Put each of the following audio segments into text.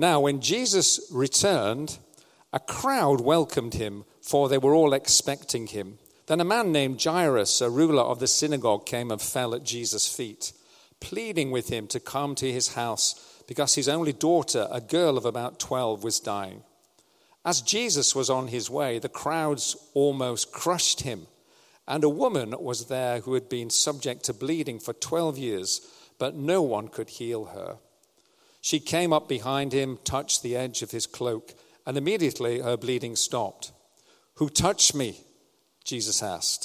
Now, when Jesus returned, a crowd welcomed him, for they were all expecting him. Then a man named Jairus, a ruler of the synagogue, came and fell at Jesus' feet, pleading with him to come to his house because his only daughter, a girl of about 12, was dying. As Jesus was on his way, the crowds almost crushed him, and a woman was there who had been subject to bleeding for 12 years, but no one could heal her. She came up behind him, touched the edge of his cloak, and immediately her bleeding stopped. "Who touched me?" Jesus asked.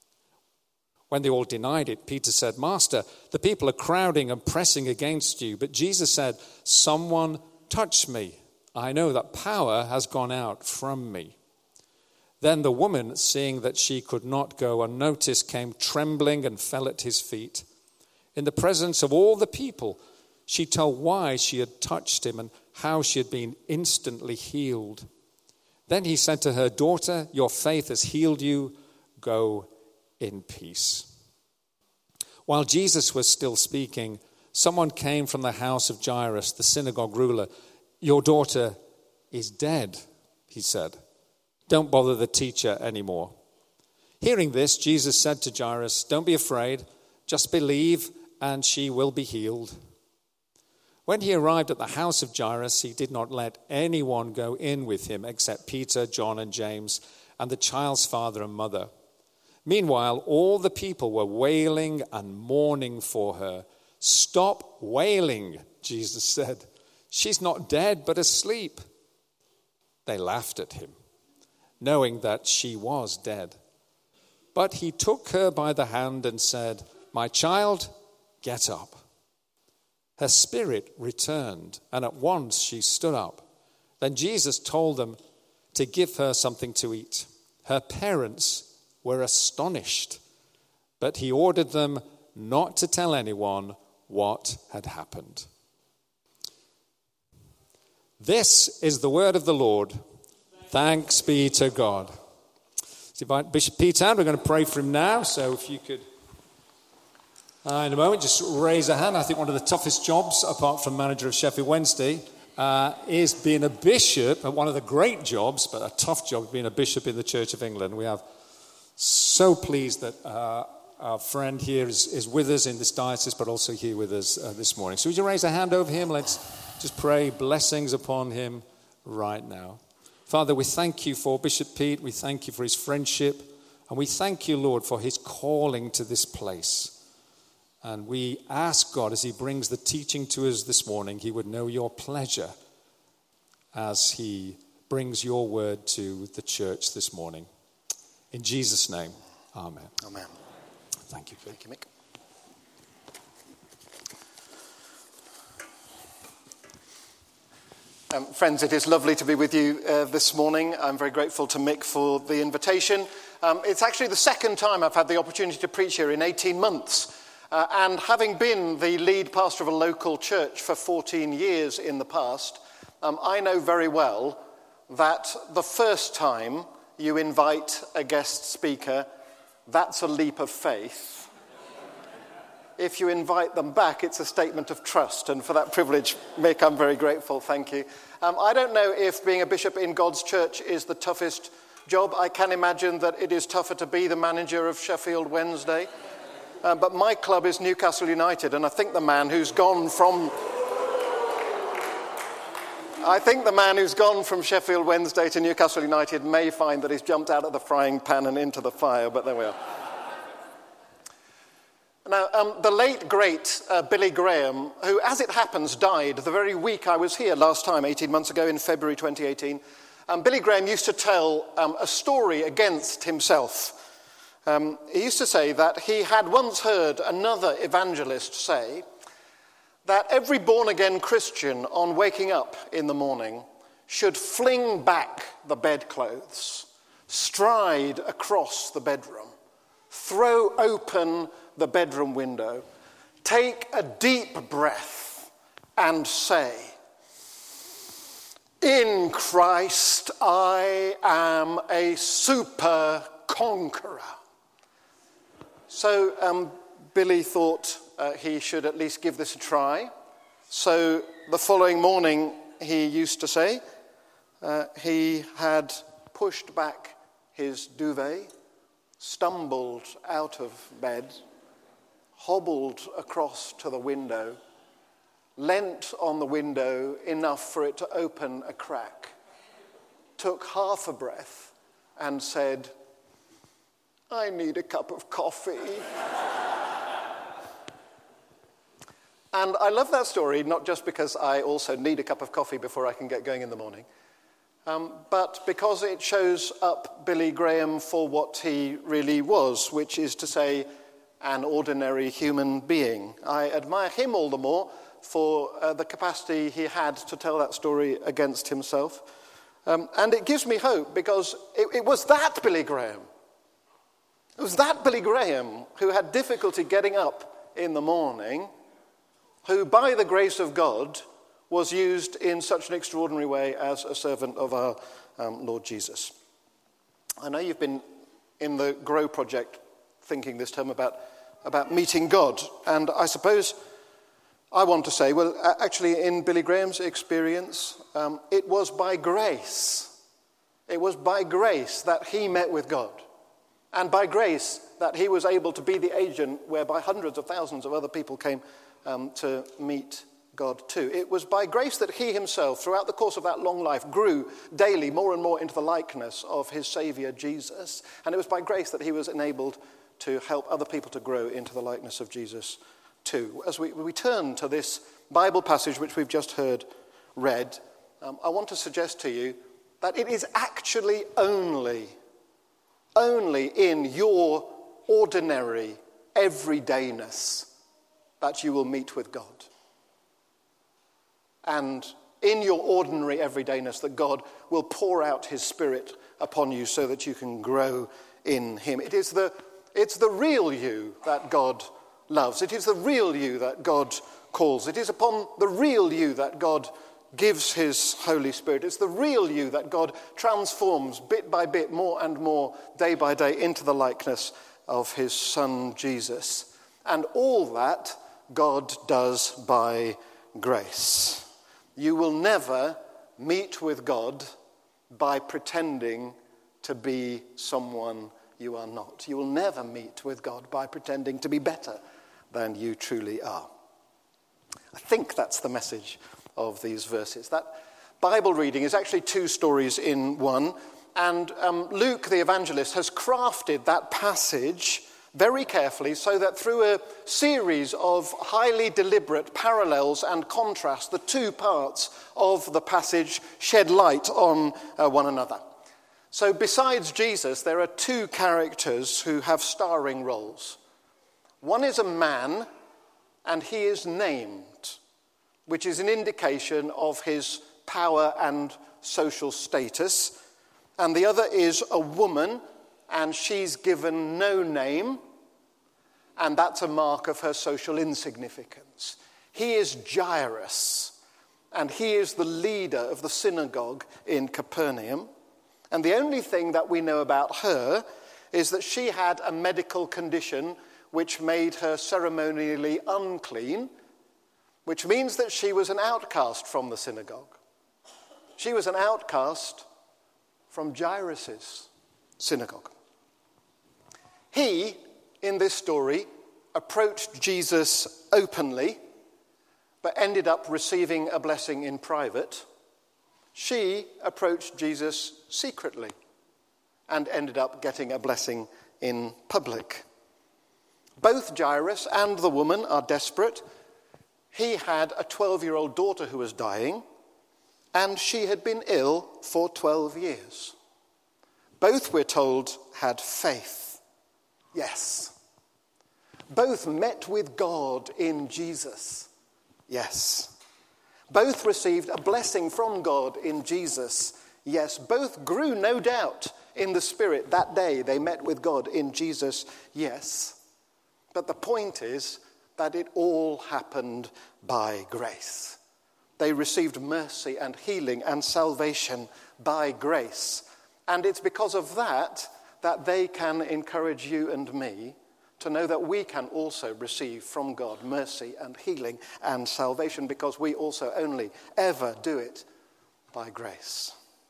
When they all denied it, Peter said, "Master, the people are crowding and pressing against you." But Jesus said, "Someone touched me. I know that power has gone out from me." Then the woman, seeing that she could not go unnoticed, came trembling and fell at his feet. In the presence of all the people, she told why she had touched him and how she had been instantly healed. Then he said to her, "Daughter, your faith has healed you. Go in peace." While Jesus was still speaking, someone came from the house of Jairus, the synagogue ruler. "Your daughter is dead," he said. "Don't bother the teacher anymore." Hearing this, Jesus said to Jairus, "Don't be afraid, just believe and she will be healed." When he arrived at the house of Jairus, he did not let anyone go in with him except Peter, John, and James, and the child's father and mother. Meanwhile, all the people were wailing and mourning for her. "Stop wailing," Jesus said. "She's not dead, but asleep." They laughed at him, knowing that she was dead. But he took her by the hand and said, "My child, get up." Her spirit returned, and at once she stood up. Then Jesus told them to give her something to eat. Her parents were astonished, but he ordered them not to tell anyone what had happened. This is the word of the Lord. Thanks be to God. Let's invite Bishop Peter. We're going to pray for him now, so if you could, in a moment, just raise a hand. I think one of the toughest jobs, apart from manager of Sheffield Wednesday, is being a bishop. One of the great jobs, but a tough job, being a bishop in the Church of England. We are so pleased that our friend here is with us in this diocese, but also here with us this morning. So would you raise a hand over him? Let's just pray blessings upon him right now. Father, we thank you for Bishop Pete. We thank you for his friendship. And we thank you, Lord, for his calling to this place. And we ask, God, as he brings the teaching to us this morning, he would know your pleasure as he brings your word to the church this morning. In Jesus' name, amen. Amen. Thank you, Pete. Thank you, Mick. Friends, it is lovely to be with you this morning. I'm very grateful to Mick for the invitation. It's actually the second time I've had the opportunity to preach here in 18 months. And having been the lead pastor of a local church for 14 years in the past, I know very well that the first time you invite a guest speaker, that's a leap of faith. If you invite them back, it's a statement of trust. And for that privilege, Mick, I'm very grateful. Thank you. I don't know if being a bishop in God's church is the toughest job. I can imagine that it is tougher to be the manager of Sheffield Wednesday. But my club is Newcastle United, and I think the man who's gone from Sheffield Wednesday to Newcastle United may find that he's jumped out of the frying pan and into the fire, but there we are. Now, the late, great Billy Graham, who, as it happens, died the very week I was here last time, 18 months ago in February 2018, Billy Graham used to tell a story against himself. He used to say that he had once heard another evangelist say that every born-again Christian on waking up in the morning should fling back the bedclothes, stride across the bedroom, throw open the bedroom window, take a deep breath and say, "In Christ I am a super conqueror." So Billy thought he should at least give this a try. So the following morning he used to say. He had pushed back his duvet, stumbled out of bed, hobbled across to the window, leant on the window enough for it to open a crack, took half a breath and said, "I need a cup of coffee." And I love that story, not just because I also need a cup of coffee before I can get going in the morning, but because it shows up Billy Graham for what he really was, which is to say, an ordinary human being. I admire him all the more for the capacity he had to tell that story against himself. And it gives me hope because it was that Billy Graham. It was that Billy Graham who had difficulty getting up in the morning, who, by the grace of God, was used in such an extraordinary way as a servant of our Lord Jesus. I know you've been in the Grow Project thinking this term about meeting God, and I suppose I want to say, well, actually, in Billy Graham's experience, it was by grace. It was by grace that he met with God, and by grace that he was able to be the agent whereby hundreds of thousands of other people came to meet God too. It was by grace that he himself, throughout the course of that long life, grew daily more and more into the likeness of his Saviour Jesus. And it was by grace that he was enabled to help other people to grow into the likeness of Jesus too. As we turn to this Bible passage which we've just heard read, I want to suggest to you that it is actually only in your ordinary everydayness that you will meet with God. And in your ordinary everydayness that God will pour out his Spirit upon you so that you can grow in him. It's the real you that God loves. It is the real you that God calls. It is upon the real you that God gives his Holy Spirit. It's the real you that God transforms bit by bit, more and more, day by day, into the likeness of his Son Jesus. And all that God does by grace. You will never meet with God by pretending to be someone you are not. You will never meet with God by pretending to be better than you truly are. I think that's the message of these verses. That Bible reading is actually two stories in one, and Luke the evangelist has crafted that passage very carefully so that through a series of highly deliberate parallels and contrasts, the two parts of the passage shed light on one another. So besides Jesus, there are two characters who have starring roles. One is a man, and he is named, which is an indication of his power and social status. And the other is a woman, and she's given no name, and that's a mark of her social insignificance. He is Jairus, and he is the leader of the synagogue in Capernaum. And the only thing that we know about her is that she had a medical condition which made her ceremonially unclean, which means that she was an outcast from the synagogue. She was an outcast from Jairus' synagogue. He, in this story, approached Jesus openly, but ended up receiving a blessing in private. She approached Jesus secretly and ended up getting a blessing in public. Both Jairus and the woman are desperate. He had a 12-year-old daughter who was dying, and she had been ill for 12 years. Both, we're told, had faith. Yes. Both met with God in Jesus. Yes. Both received a blessing from God in Jesus. Yes. Both grew, no doubt, in the Spirit that day they met with God in Jesus. Yes. But the point is that it all happened by grace. They received mercy and healing and salvation by grace. And it's because of that that they can encourage you and me to know that we can also receive from God mercy and healing and salvation, because we also only ever do it by grace.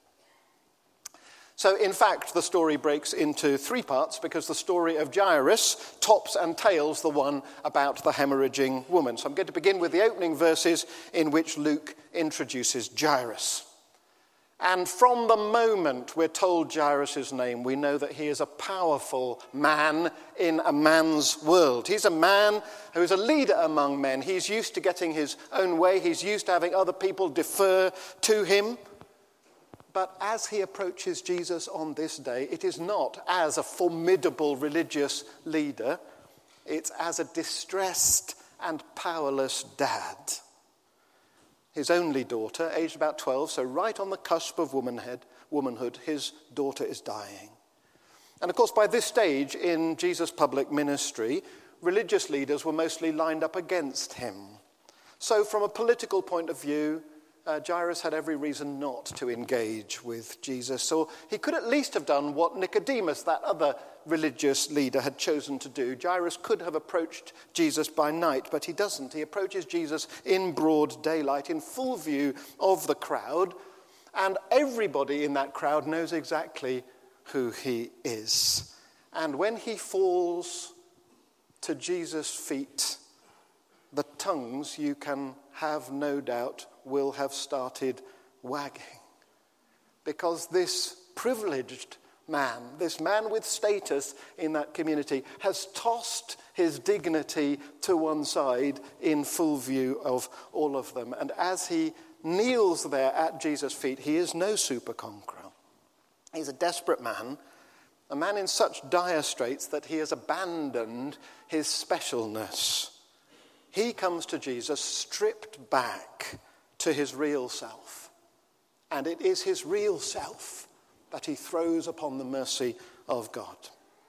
So, in fact, the story breaks into three parts, because the story of Jairus tops and tails the one about the hemorrhaging woman. So I'm going to begin with the opening verses in which Luke introduces Jairus. And from the moment we're told Jairus' name, we know that he is a powerful man in a man's world. He's a man who is a leader among men. He's used to getting his own way. He's used to having other people defer to him. But as he approaches Jesus on this day, it is not as a formidable religious leader. It's as a distressed and powerless dad. His only daughter, aged about 12, so right on the cusp of womanhood, his daughter is dying. And of course, by this stage in Jesus' public ministry, religious leaders were mostly lined up against him. So from a political point of view, Jairus had every reason not to engage with Jesus. So he could at least have done what Nicodemus, that other religious leader, had chosen to do. Jairus could have approached Jesus by night, but he doesn't. He approaches Jesus in broad daylight, in full view of the crowd, and everybody in that crowd knows exactly who he is. And when he falls to Jesus' feet, the tongues, you can have no doubt, will have started wagging. Because this privileged man, this man with status in that community, has tossed his dignity to one side in full view of all of them. And as he kneels there at Jesus' feet, he is no super conqueror. He's a desperate man, a man in such dire straits that he has abandoned his specialness. He comes to Jesus stripped back to his real self. And it is his real self that he throws upon the mercy of God.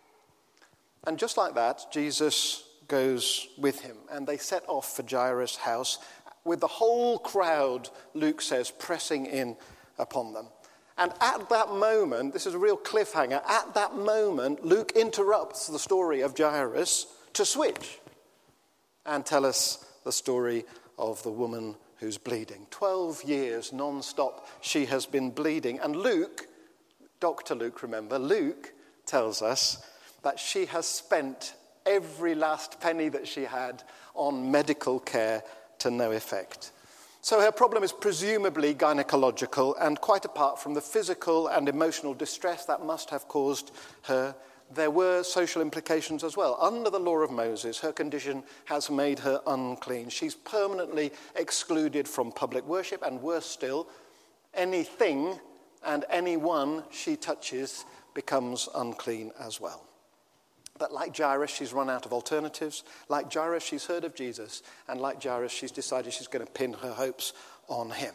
And just like that, Jesus goes with him, and they set off for Jairus' house with the whole crowd, Luke says, pressing in upon them. And at that moment, this is a real cliffhanger, at that moment, Luke interrupts the story of Jairus to switch and tell us the story of the woman who's bleeding. 12 years non-stop she has been bleeding. And Luke, Dr. Luke, remember, Luke tells us that she has spent every last penny that she had on medical care to no effect. So her problem is presumably gynecological, and quite apart from the physical and emotional distress that must have caused her, there were social implications as well. Under the law of Moses, her condition has made her unclean. She's permanently excluded from public worship, and worse still, anything and anyone she touches becomes unclean as well. But like Jairus, she's run out of alternatives. Like Jairus, she's heard of Jesus. And like Jairus, she's decided she's going to pin her hopes on him.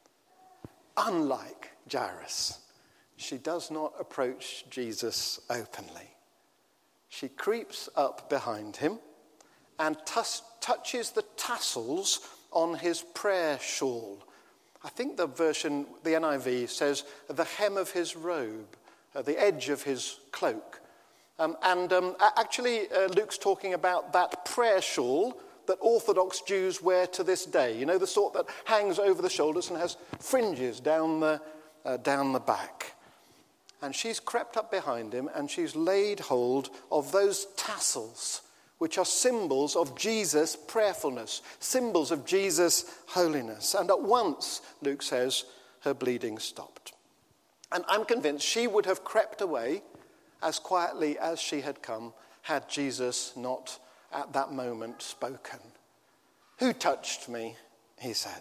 Unlike Jairus, she does not approach Jesus openly. She creeps up behind him and touches the tassels on his prayer shawl. I think the version, the NIV, says the hem of his robe, the edge of his cloak. Actually, Luke's talking about that prayer shawl that Orthodox Jews wear to this day. You know, the sort that hangs over the shoulders and has fringes down the back. And she's crept up behind him and she's laid hold of those tassels, which are symbols of Jesus' prayerfulness, symbols of Jesus' holiness. And at once, Luke says, her bleeding stopped. And I'm convinced she would have crept away as quietly as she had come, had Jesus not at that moment spoken. "Who touched me?" he said.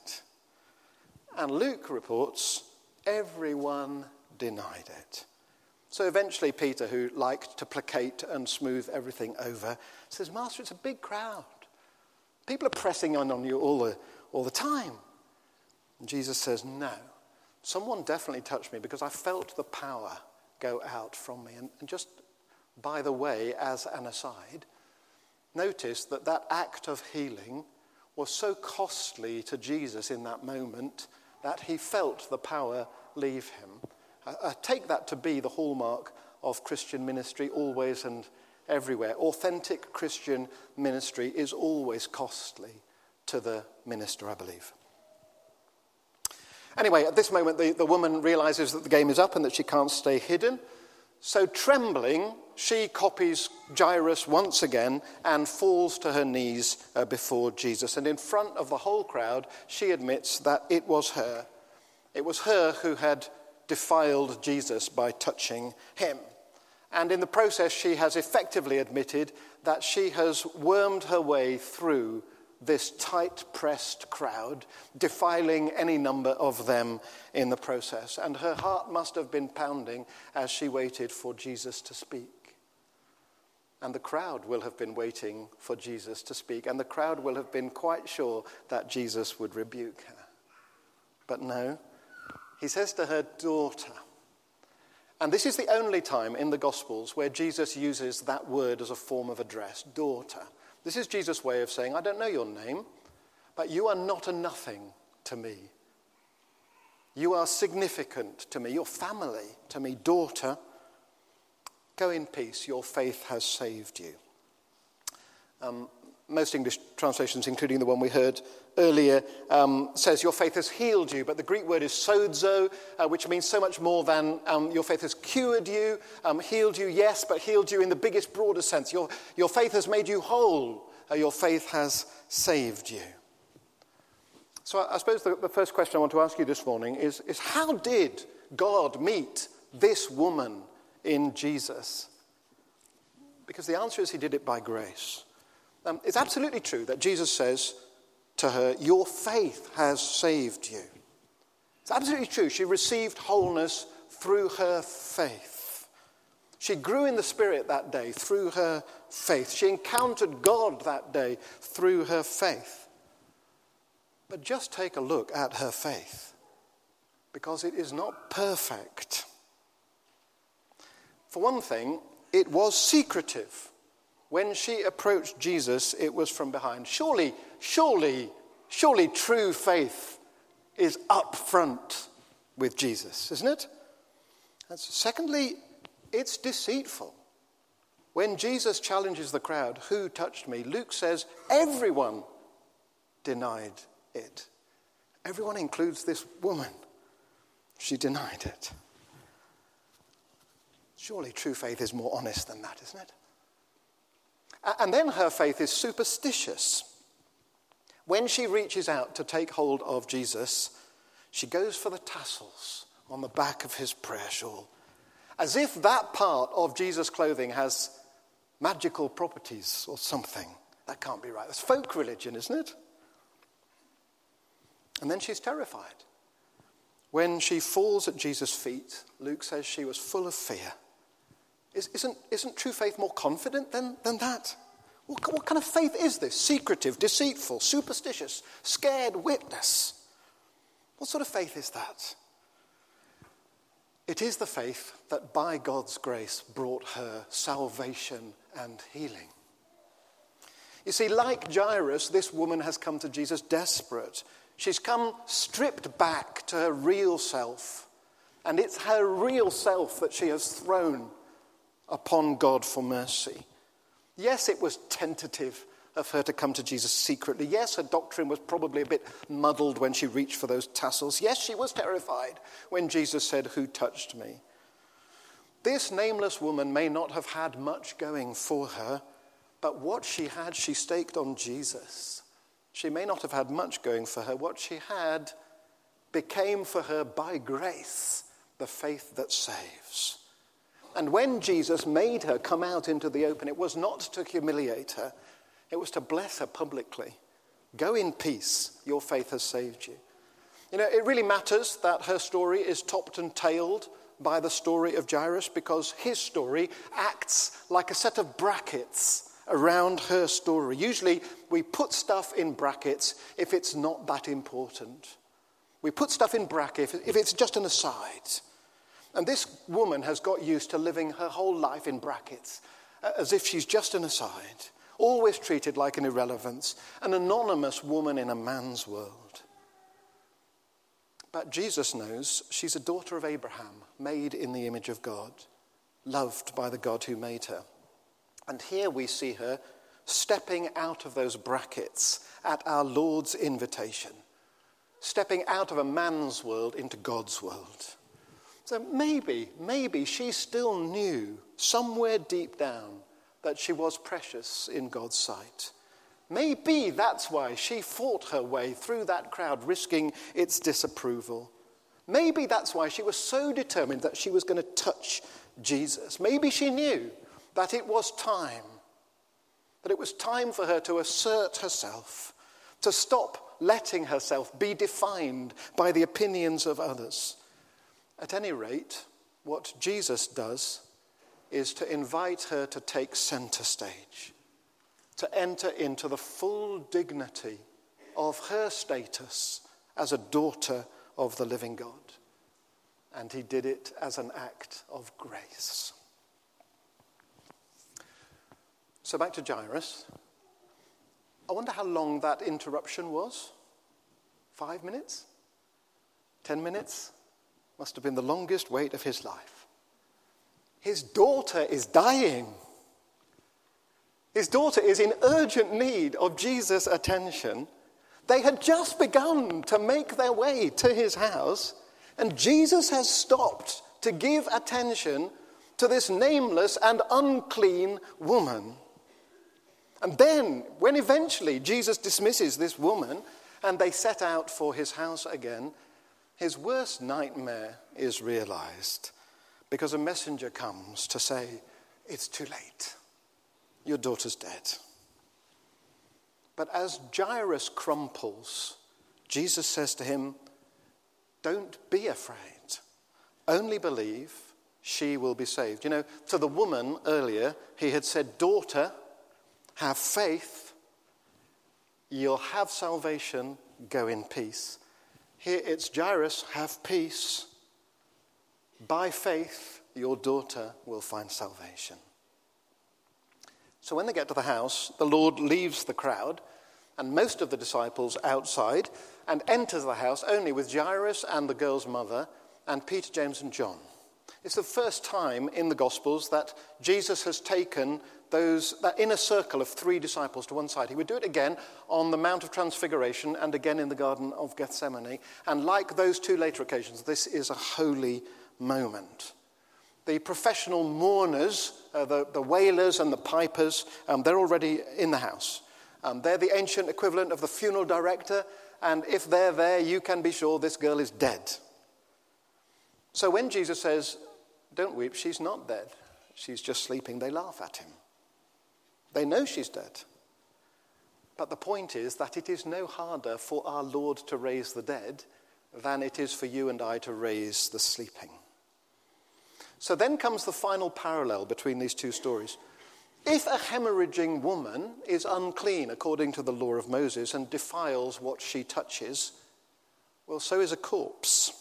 And Luke reports, everyone denied it. So eventually Peter, who liked to placate and smooth everything over, says, "Master, it's a big crowd. People are pressing on you all the time." And Jesus says, "No, someone definitely touched me because I felt the power go out from me." And just by the way, as an aside, notice that act of healing was so costly to Jesus in that moment that he felt the power leave him. I take that to be the hallmark of Christian ministry, always and everywhere. Authentic Christian ministry is always costly to the minister, I believe. Anyway, at this moment, the woman realizes that the game is up and that she can't stay hidden. So trembling, she copies Jairus once again and falls to her knees before Jesus. And in front of the whole crowd, she admits that it was her. It was her who had defiled Jesus by touching him. And in the process, she has effectively admitted that she has wormed her way through this tight-pressed crowd, defiling any number of them in the process. And her heart must have been pounding as she waited for Jesus to speak. And the crowd will have been waiting for Jesus to speak. And the crowd will have been quite sure that Jesus would rebuke her. But no, he says to her, daughter. And this is the only time in the Gospels where Jesus uses that word as a form of address, daughter. This is Jesus' way of saying, I don't know your name, but you are not a nothing to me. You are significant to me, your family to me, daughter. Go in peace, your faith has saved you. Most English translations, including the one we heard earlier, says your faith has healed you, but the Greek word is sozo, which means so much more than your faith has cured you, healed you, yes, but healed you in the biggest, broader sense. Your faith has made you whole. Your faith has saved you. So I suppose the first question I want to ask you this morning is how did God meet this woman in Jesus? Because the answer is he did it by grace. It's absolutely true that Jesus says to her, your faith has saved you. It's absolutely true. She received wholeness through her faith. She grew in the Spirit that day through her faith. She encountered God that day through her faith. But just take a look at her faith, because it is not perfect. For one thing, it was secretive. When she approached Jesus, it was from behind. Surely true faith is up front with Jesus, isn't it? And secondly, it's deceitful. When Jesus challenges the crowd, who touched me? Luke says everyone denied it. Everyone includes this woman. She denied it. Surely true faith is more honest than that, isn't it? And then her faith is superstitious. When she reaches out to take hold of Jesus, she goes for the tassels on the back of his prayer shawl, as if that part of Jesus' clothing has magical properties or something. That can't be right. That's folk religion, isn't it? And then she's terrified. When she falls at Jesus' feet, Luke says she was full of fear. Isn't true faith more confident than that? What kind of faith is this? Secretive, deceitful, superstitious, scared witness. What sort of faith is that? It is the faith that by God's grace brought her salvation and healing. You see, like Jairus, this woman has come to Jesus desperate. She's come stripped back to her real self. And it's her real self that she has thrown upon God for mercy. Yes, it was tentative of her to come to Jesus secretly. Yes, her doctrine was probably a bit muddled when she reached for those tassels. Yes, she was terrified when Jesus said, who touched me? This nameless woman may not have had much going for her, but what she had, she staked on Jesus. She may not have had much going for her. What she had became for her by grace the faith that saves. And when Jesus made her come out into the open, it was not to humiliate her. It was to bless her publicly. Go in peace. Your faith has saved you. You know, it really matters that her story is topped and tailed by the story of Jairus, because his story acts like a set of brackets around her story. Usually we put stuff in brackets if it's not that important. We put stuff in brackets if it's just an aside. And this woman has got used to living her whole life in brackets, as if she's just an aside, always treated like an irrelevance, an anonymous woman in a man's world. But Jesus knows she's a daughter of Abraham, made in the image of God, loved by the God who made her. And here we see her stepping out of those brackets at our Lord's invitation, stepping out of a man's world into God's world. So maybe she still knew somewhere deep down that she was precious in God's sight. Maybe that's why she fought her way through that crowd, risking its disapproval. Maybe that's why she was so determined that she was going to touch Jesus. Maybe she knew that it was time for her to assert herself, to stop letting herself be defined by the opinions of others. At any rate, what Jesus does is to invite her to take center stage, to enter into the full dignity of her status as a daughter of the living God. And he did it as an act of grace. So back to Jairus. I wonder how long that interruption was. 5 minutes? 10 minutes? Must have been the longest wait of his life. His daughter is dying. His daughter is in urgent need of Jesus' attention. They had just begun to make their way to his house, and Jesus has stopped to give attention to this nameless and unclean woman. And then, when eventually Jesus dismisses this woman and they set out for his house again, his worst nightmare is realized because a messenger comes to say, "It's too late. Your daughter's dead." But as Jairus crumples, Jesus says to him, "Don't be afraid. Only believe, she will be saved." You know, to the woman earlier, he had said, "Daughter, have faith. You'll have salvation. Go in peace." Here it's Jairus, have peace. By faith, your daughter will find salvation. So when they get to the house, the Lord leaves the crowd and most of the disciples outside and enters the house only with Jairus and the girl's mother and Peter, James, and John. It's the first time in the Gospels that Jesus has taken that inner circle of 3 disciples to one side. He would do it again on the Mount of Transfiguration and again in the Garden of Gethsemane. And like those 2 later occasions, this is a holy moment. The professional mourners, the wailers and the pipers, they're already in the house. They're the ancient equivalent of the funeral director, and if they're there, you can be sure this girl is dead. So when Jesus says, "Don't weep, she's not dead, she's just sleeping," they laugh at him. They know she's dead. But the point is that it is no harder for our Lord to raise the dead than it is for you and I to raise the sleeping. So then comes the final parallel between these 2 stories. If a hemorrhaging woman is unclean according to the law of Moses and defiles what she touches, well, so is a corpse.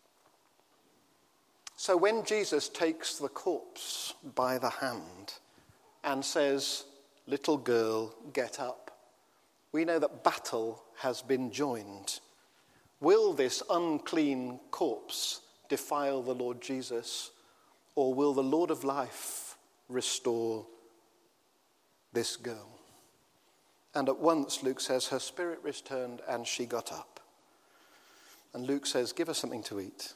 So when Jesus takes the corpse by the hand and says, "Little girl, get up," we know that battle has been joined. Will this unclean corpse defile the Lord Jesus, or will the Lord of life restore this girl? And at once, Luke says, her spirit returned and she got up. And Luke says, "Give her something to eat."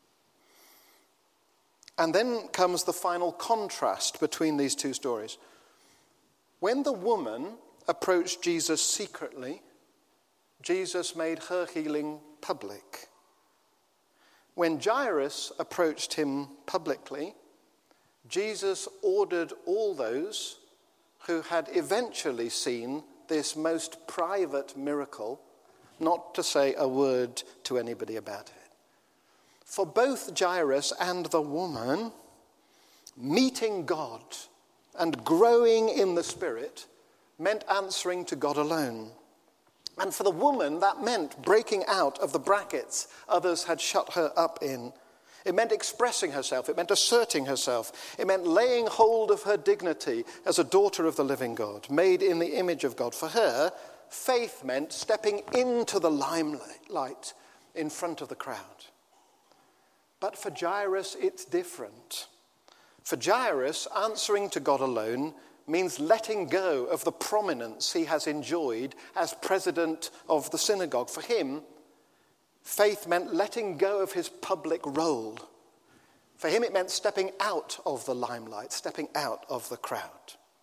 And then comes the final contrast between these 2 stories. When the woman approached Jesus secretly, Jesus made her healing public. When Jairus approached him publicly, Jesus ordered all those who had eventually seen this most private miracle not to say a word to anybody about it. For both Jairus and the woman, meeting God and growing in the Spirit meant answering to God alone. And for the woman, that meant breaking out of the brackets others had shut her up in. It meant expressing herself. It meant asserting herself. It meant laying hold of her dignity as a daughter of the living God, made in the image of God. For her, faith meant stepping into the limelight in front of the crowd. But for Jairus, it's different. For Jairus, answering to God alone means letting go of the prominence he has enjoyed as president of the synagogue. For him, faith meant letting go of his public role. For him, it meant stepping out of the limelight, stepping out of the crowd.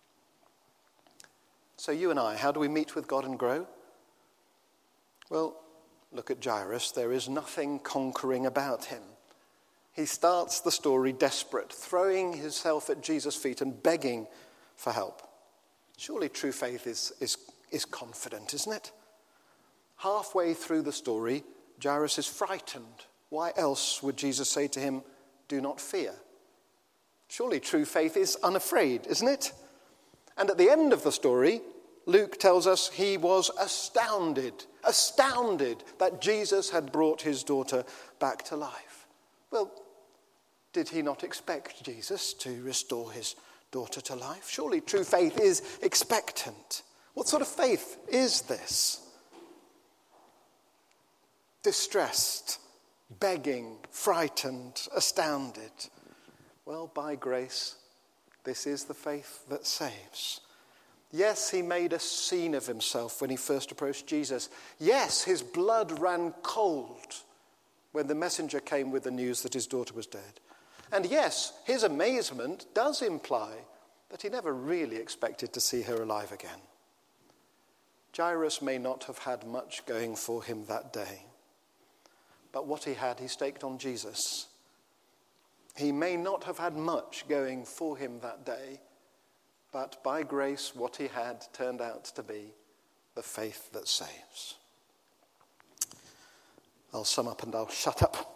So you and I, how do we meet with God and grow? Well, look at Jairus. There is nothing conquering about him. He starts the story desperate, throwing himself at Jesus' feet and begging for help. Surely true faith is confident, isn't it? Halfway through the story, Jairus is frightened. Why else would Jesus say to him, "Do not fear"? Surely true faith is unafraid, isn't it? And at the end of the story, Luke tells us he was astounded that Jesus had brought his daughter back to life. Well, did he not expect Jesus to restore his daughter to life? Surely true faith is expectant. What sort of faith is this? Distressed, begging, frightened, astounded. Well, by grace, this is the faith that saves. Yes, he made a scene of himself when he first approached Jesus. Yes, his blood ran cold when the messenger came with the news that his daughter was dead. And yes, his amazement does imply that he never really expected to see her alive again. Jairus may not have had much going for him that day, but what he had, he staked on Jesus. He may not have had much going for him that day, but by grace, what he had turned out to be the faith that saves. I'll sum up and I'll shut up.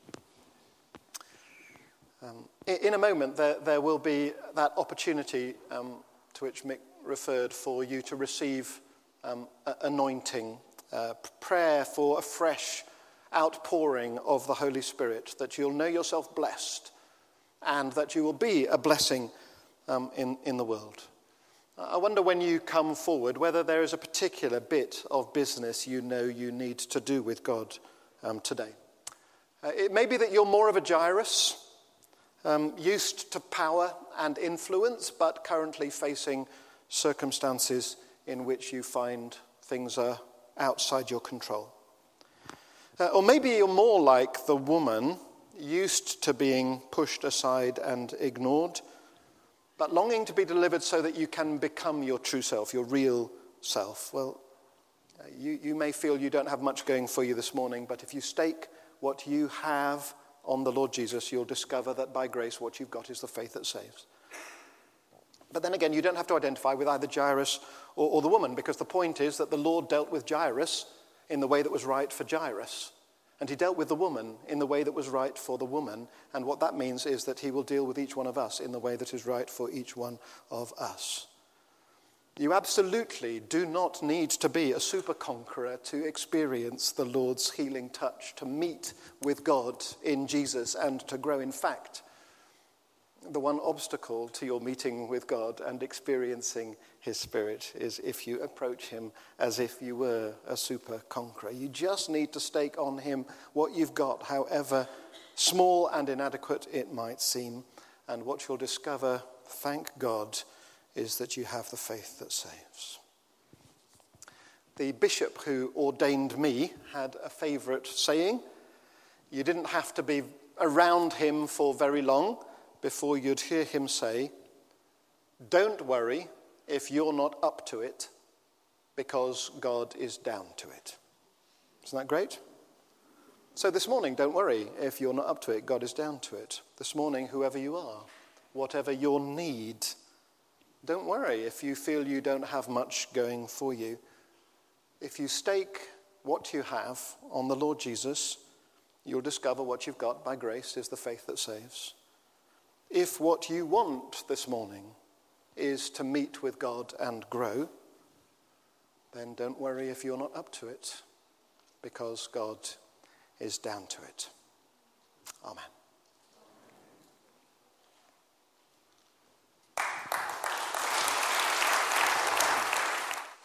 In a moment, there will be that opportunity to which Mick referred for you to receive anointing, prayer for a fresh outpouring of the Holy Spirit, that you'll know yourself blessed and that you will be a blessing in the world. I wonder when you come forward whether there is a particular bit of business you know you need to do with God today. It may be that you're more of a Jairus, used to power and influence, but currently facing circumstances in which you find things are outside your control. Or maybe you're more like the woman, used to being pushed aside and ignored, but longing to be delivered so that you can become your true self, your real self. Well, you may feel you don't have much going for you this morning, but if you stake what you have on the Lord Jesus, you'll discover that by grace what you've got is the faith that saves. But then again, you don't have to identify with either Jairus or the woman, because the point is that the Lord dealt with Jairus in the way that was right for Jairus. And he dealt with the woman in the way that was right for the woman. And what that means is that he will deal with each one of us in the way that is right for each one of us. You absolutely do not need to be a super conqueror to experience the Lord's healing touch, to meet with God in Jesus and to grow. In fact, the one obstacle to your meeting with God and experiencing his Spirit is if you approach him as if you were a super conqueror. You just need to stake on him what you've got, however small and inadequate it might seem. And what you'll discover, thank God, is that you have the faith that saves. The bishop who ordained me had a favourite saying. You didn't have to be around him for very long before you'd hear him say, "Don't worry if you're not up to it, because God is down to it." Isn't that great? So this morning, don't worry if you're not up to it, God is down to it. This morning, whoever you are, whatever your need, don't worry if you feel you don't have much going for you. If you stake what you have on the Lord Jesus, you'll discover what you've got by grace is the faith that saves. If what you want this morning is to meet with God and grow, then don't worry if you're not up to it, because God is down to it. Amen.